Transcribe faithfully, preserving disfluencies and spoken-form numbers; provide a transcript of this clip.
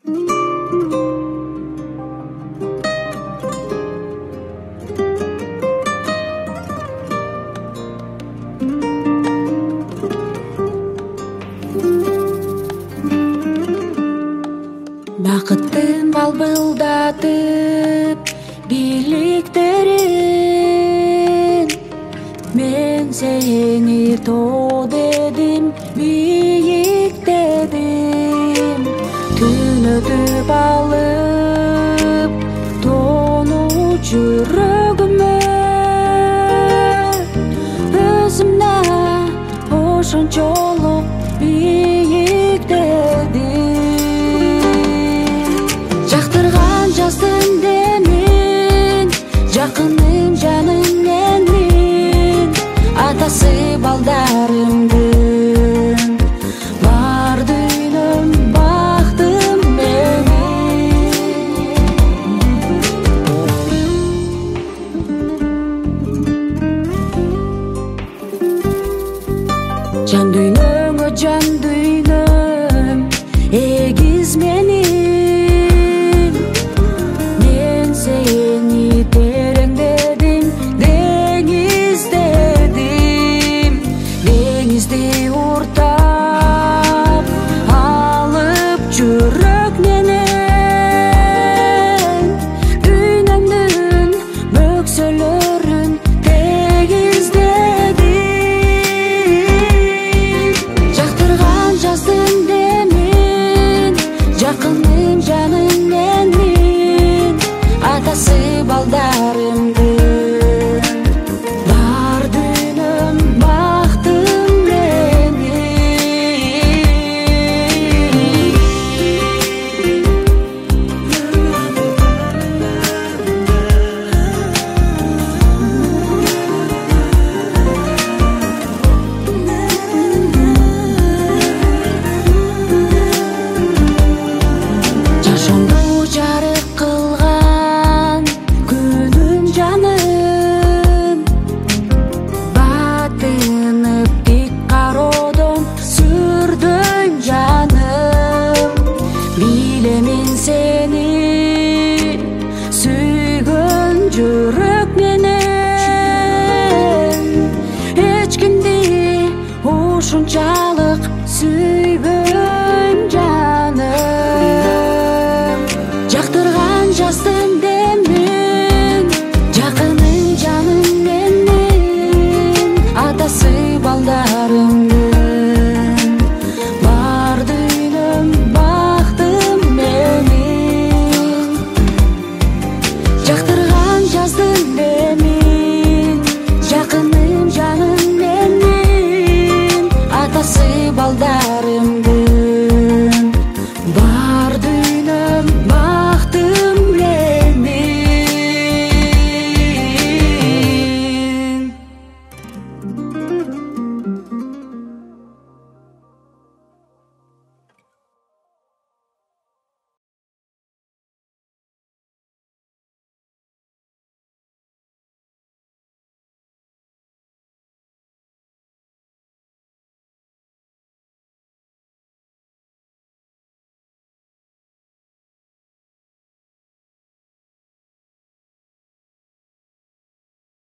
Бақыттың балбылдатып бийликтерин, мен сени тоо дедим, бийик дедим. Түн өтүп алып тоону жүрөгүмө, өзүмө ошончолук бийик дедим. Жакыным жаным менин, атасы балдарымдын бар дүйнөм, бактым менин. Жан дүйнөңө жан дүйнөм, эгиз менин, мен сени тереңдедим, деңиздедим. Деңизди уртап алып жүрөк менен, дүйнөмдүн бөксөлөрүн тегиздедим. Жактырган жаздым демин, жакыным жаным менин, атасы балдарымдын бар дүйнөм, бактым менин. Жашоомду жарык кылган күнүм жаным, батынып тик кароодон сүрдөйм жаным. Билемин сени